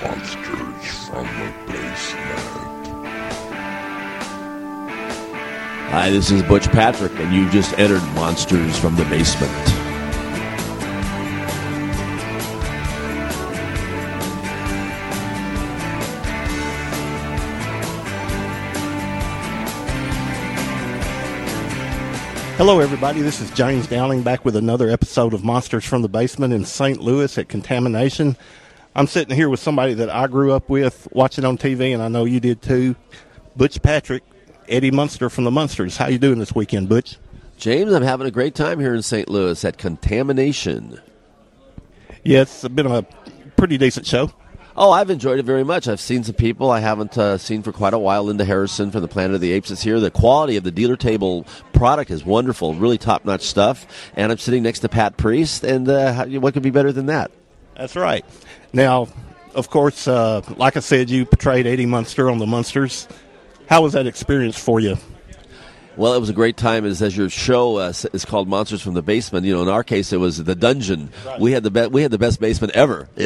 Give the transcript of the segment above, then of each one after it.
Monsters from the Basement. Hi, this is Butch Patrick, and you've just entered Monsters from the Basement. Hello, everybody. This is James Downing back with another episode of Monsters from the Basement in St. Louis at Contamination. I'm sitting here with somebody that I grew up with watching on TV, and I know you did too. Butch Patrick, Eddie Munster from the Munsters. How you doing this weekend, Butch? James, I'm having a great time here in St. Louis at Contamination. Yeah, it's been a pretty decent show. Oh, I've enjoyed it very much. I've seen some people I haven't seen for quite a while. Linda Harrison from the Planet of the Apes is here. The quality of the dealer table product is wonderful, really top-notch stuff. And I'm sitting next to Pat Priest, and what could be better than that? That's right. Now, of course, like I said, you portrayed Eddie Munster on the Munsters. How was that experience for you? Well, it was a great time. As your show is called Monsters from the Basement, in our case, it was the dungeon. Right. We had the best basement ever. It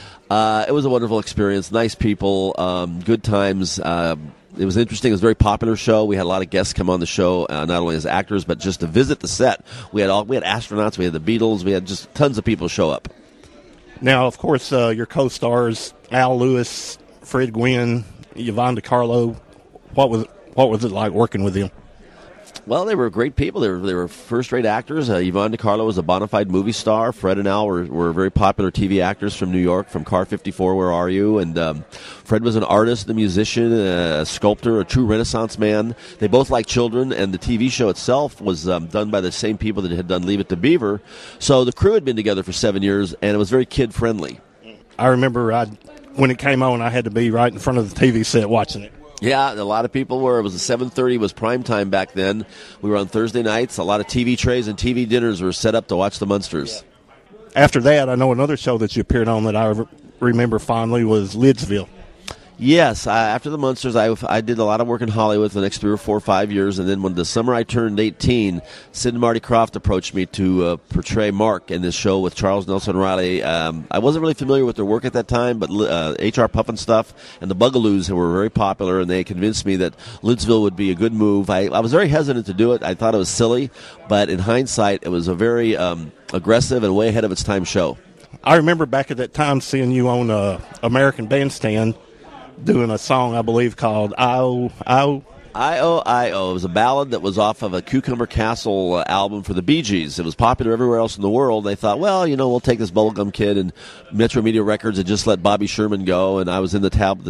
was a wonderful experience. Nice people, good times. It was interesting. It was a very popular show. We had a lot of guests come on the show, not only as actors but just to visit the set. We had astronauts. We had the Beatles. We had just tons of people show up. Now, of course, your co-stars Al Lewis, Fred Gwynne, Yvonne DiCarlo. What was it like working with them? Well, they were great people. They were first-rate actors. Yvonne DiCarlo was a bona fide movie star. Fred and Al were very popular TV actors from New York, from Car 54, Where Are You? And Fred was an artist, a musician, a sculptor, a true Renaissance man. They both liked children, and the TV show itself was done by the same people that had done Leave It to Beaver. So the crew had been together for 7 years, and it was very kid-friendly. I remember when it came on, I had to be right in front of the TV set watching it. Yeah, a lot of people were. It was 7:30 was prime time back then. We were on Thursday nights. A lot of TV trays and TV dinners were set up to watch the Munsters. After that, I know another show that you appeared on that I remember fondly was Lidsville. Yes, after the Munsters, I did a lot of work in Hollywood for the next 3 or 4 or 5 years, and then when the summer I turned 18, Sid and Marty Krofft approached me to portray Mark in this show with Charles Nelson Reilly. I wasn't really familiar with their work at that time, but H.R. Pufnstuf and the Bugaloos were very popular, and they convinced me that Lidsville would be a good move. I was very hesitant to do it. I thought it was silly, but in hindsight, it was a very aggressive and way ahead of its time show. I remember back at that time seeing you on American Bandstand doing a song, I believe, called I-O, I-O. I-O. It was a ballad that was off of a Cucumber Castle album for the Bee Gees. It was popular everywhere else in the world. They thought, well, we'll take this Bubblegum Kid and Metro Media Records and just let Bobby Sherman go. And I was in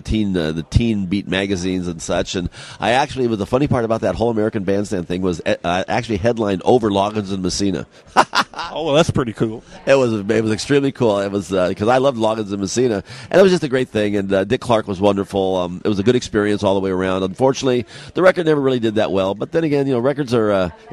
the teen beat magazines and such. And the funny part about that whole American Bandstand thing was I actually headlined over Loggins and Messina. Oh, well, that's pretty cool. It was extremely cool. It was because I loved Loggins and Messina, and it was just a great thing. And Dick Clark was wonderful. It was a good experience all the way around. Unfortunately, the record never really did that well. But then again, records are.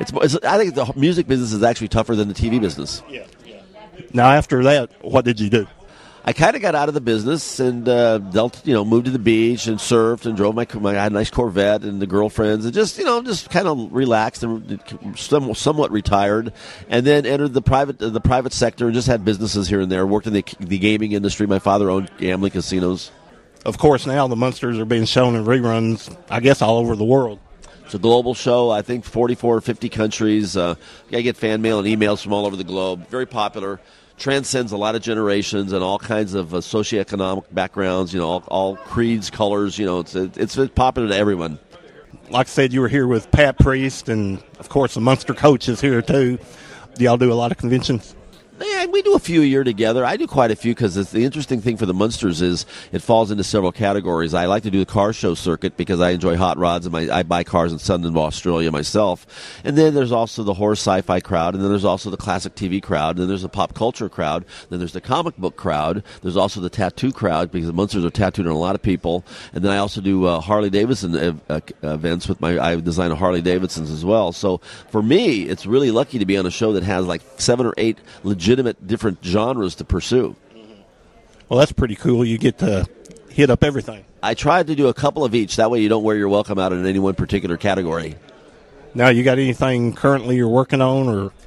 I think the music business is actually tougher than the TV business. Yeah. Now, after that, what did you do? I kind of got out of the business and moved to the beach and surfed and drove I had a nice Corvette and the girlfriends and just kind of relaxed and somewhat retired, and then entered the private sector and just had businesses here and there. Worked in the gaming industry. My father owned gambling casinos. Of course, now the Munsters are being shown in reruns, I guess, all over the world. It's a global show. I think 44 or 50 countries. I get fan mail and emails from all over the globe. Very popular. Transcends a lot of generations and all kinds of socioeconomic backgrounds, all creeds, colors. It's popular to everyone. Like I said, you were here with Pat Priest, and, of course, the Munster coach is here, too. Do y'all do a lot of conventions? Yeah, we do a few a year together. I do quite a few because the interesting thing for the Munsters is it falls into several categories. I like to do the car show circuit because I enjoy hot rods and I buy cars in Sunderland, Australia myself. And then there's also the horror sci-fi crowd, and then there's also the classic TV crowd, and then there's the pop culture crowd, then there's the comic book crowd, there's also the tattoo crowd because the Munsters are tattooed on a lot of people. And then I also do Harley Davidson events with I design Harley Davidsons as well. So for me, it's really lucky to be on a show that has like 7 or 8 legitimate different genres to pursue. Well, that's pretty cool. You get to hit up everything. I tried to do a couple of each. That way you don't wear your welcome out in any one particular category. Now, you got anything currently you're working on? Or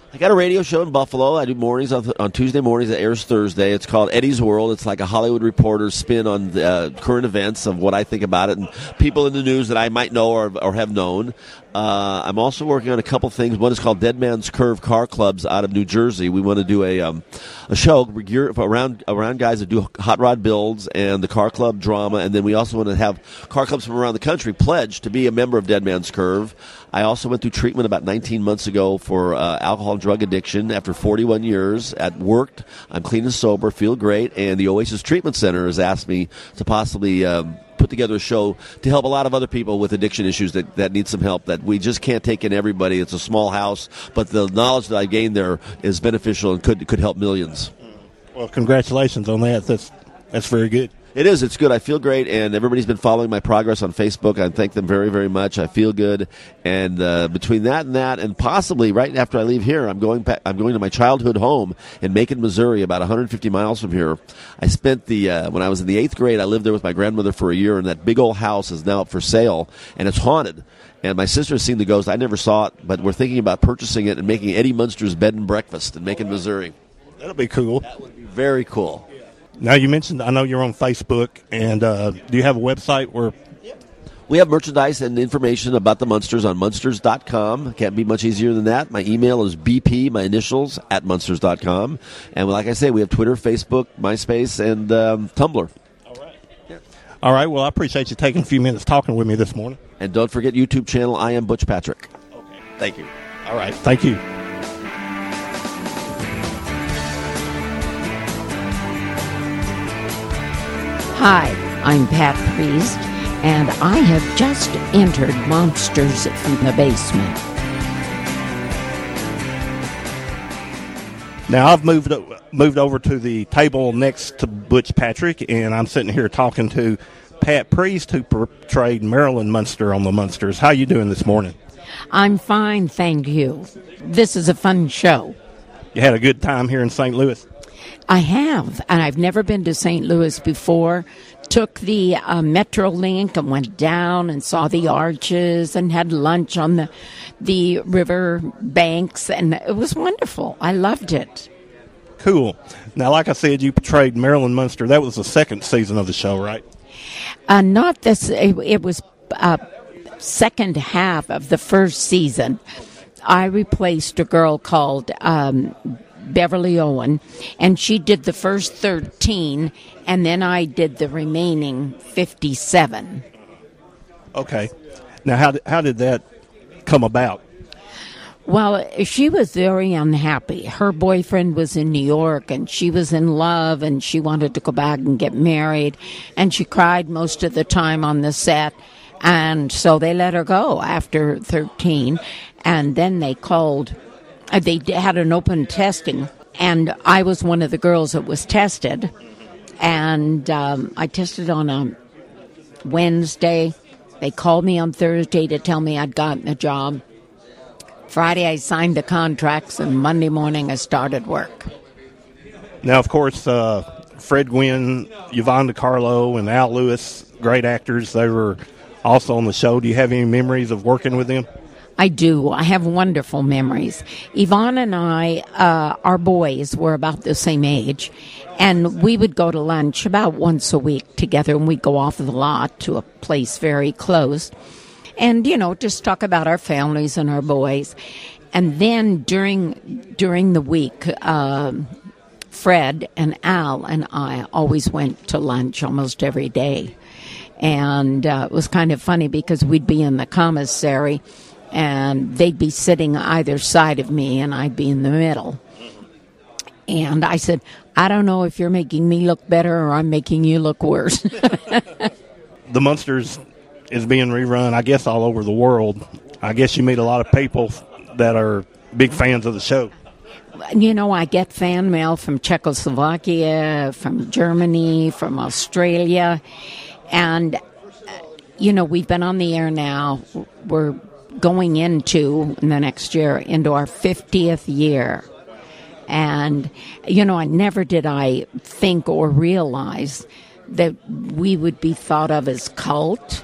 I got a radio show in Buffalo. I do mornings on Tuesday mornings. It airs Thursday. It's called Eddie's World. It's like a Hollywood reporter's spin on current events of what I think about it and people in the news that I might know or have known. I'm also working on a couple things. One is called Dead Man's Curve Car Clubs out of New Jersey. We want to do a show around guys that do hot rod builds and the car club drama, and then we also want to have car clubs from around the country pledge to be a member of Dead Man's Curve. I also went through treatment about 19 months ago for alcohol and drug addiction after 41 years. At work, I'm clean and sober, feel great, and the Oasis Treatment Center has asked me to possibly put together a show to help a lot of other people with addiction issues that need some help, that we just can't take in everybody. It's a small house, but the knowledge that I gained there is beneficial and could help millions. Well, congratulations on that. That's very good. It is. It's good. I feel great, and everybody's been following my progress on Facebook. I thank them very, very much. I feel good, and between that, and possibly right after I leave here, I'm going to my childhood home in Macon, Missouri, about 150 miles from here. I spent when I was in the 8th grade, I lived there with my grandmother for a year, and that big old house is now up for sale, and it's haunted. And my sister has seen the ghost. I never saw it, but we're thinking about purchasing it and making Eddie Munster's bed and breakfast in Macon, Missouri. That'll be cool. That would be very cool. Now, you mentioned, I know you're on Facebook, and do you have a website where... We have merchandise and information about the Munsters on Munsters.com. Can't be much easier than that. My email is BP, my initials, at Munsters.com. And like I say, we have Twitter, Facebook, MySpace, and Tumblr. All right. Yeah. All right, well, I appreciate you taking a few minutes talking with me this morning. And don't forget YouTube channel, I Am Butch Patrick. Okay. Thank you. All right, thank you. Hi, I'm Pat Priest, and I have just entered Monsters from the Basement. Now, I've moved over to the table next to Butch Patrick, and I'm sitting here talking to Pat Priest, who portrayed Marilyn Munster on the Munsters. How you doing this morning? I'm fine, thank you. This is a fun show. You had a good time here in St. Louis? I have, and I've never been to St. Louis before. Took the Metrolink and went down and saw the arches and had lunch on the river banks, and it was wonderful. I loved it. Cool. Now, like I said, you portrayed Marilyn Munster. That was the second season of the show, right? Not this. It was second half of the first season. I replaced a girl called Beverly Owen, and she did the first 13, and then I did the remaining 57. Okay. Now, how did that come about? Well, she was very unhappy. Her boyfriend was in New York, and she was in love, and she wanted to go back and get married, and she cried most of the time on the set, and so they let her go after 13, and then they called... They had an open testing, and I was one of the girls that was tested. And I tested on a Wednesday. They called me on Thursday to tell me I'd gotten a job. Friday, I signed the contracts, and Monday morning, I started work. Now, of course, Fred Gwynne, Yvonne DiCarlo, and Al Lewis, great actors. They were also on the show. Do you have any memories of working with them? I do. I have wonderful memories. Yvonne and I, our boys were about the same age, and we would go to lunch about once a week together, and we'd go off the lot to a place very close and, just talk about our families and our boys. And then during the week, Fred and Al and I always went to lunch almost every day. And it was kind of funny because we'd be in the commissary, and they'd be sitting either side of me, and I'd be in the middle. And I said, I don't know if you're making me look better or I'm making you look worse. The Munsters is being rerun, I guess, all over the world. I guess you meet a lot of people that are big fans of the show. I get fan mail from Czechoslovakia, from Germany, from Australia. And, we've been on the air now. We're going in the next year, into our 50th year. And, I never did I think or realize that we would be thought of as cult,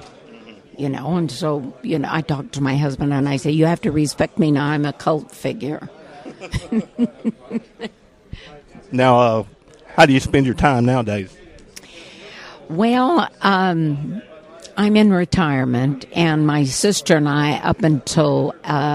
and so, I talked to my husband and I say, you have to respect me now, I'm a cult figure. Now, how do you spend your time nowadays? Well, I'm in retirement, and my sister and I, up until,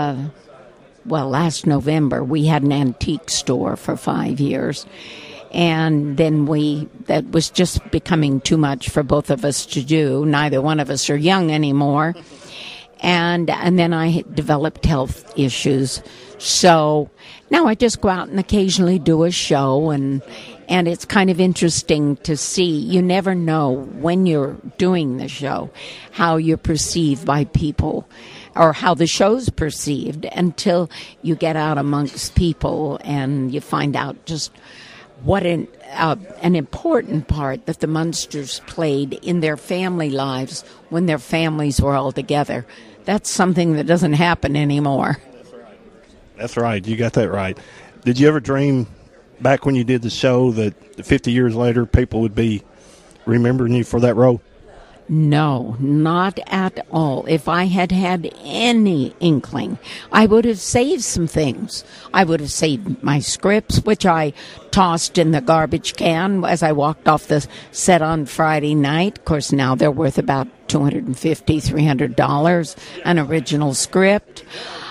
last November, we had an antique store for 5 years. And then that was just becoming too much for both of us to do. Neither one of us are young anymore. And then I developed health issues. So now I just go out and occasionally do a show, and it's kind of interesting to see. You never know when you're doing the show how you're perceived by people or how the show's perceived until you get out amongst people and you find out just what an important part that the Munsters played in their family lives when their families were all together. That's something that doesn't happen anymore. That's right. You got that right. Did you ever dream back when you did the show that 50 years later people would be remembering you for that role? No, not at all. If I had had any inkling, I would have saved some things. I would have saved my scripts, which I tossed in the garbage can as I walked off the set on Friday night. Of course, now they're worth about $250, $300, an original script.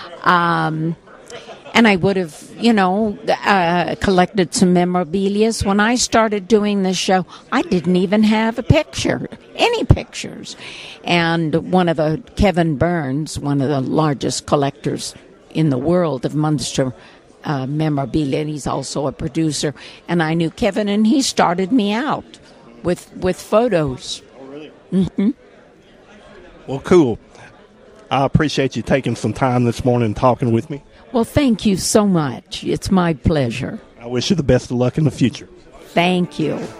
And I would have, collected some memorabilia. When I started doing this show, I didn't even have any pictures. And Kevin Burns, one of the largest collectors in the world of Munster memorabilia, and he's also a producer. And I knew Kevin, and he started me out with photos. Oh, really? Mm-hmm. Well, cool. I appreciate you taking some time this morning and talking with me. Well, thank you so much. It's my pleasure. I wish you the best of luck in the future. Thank you.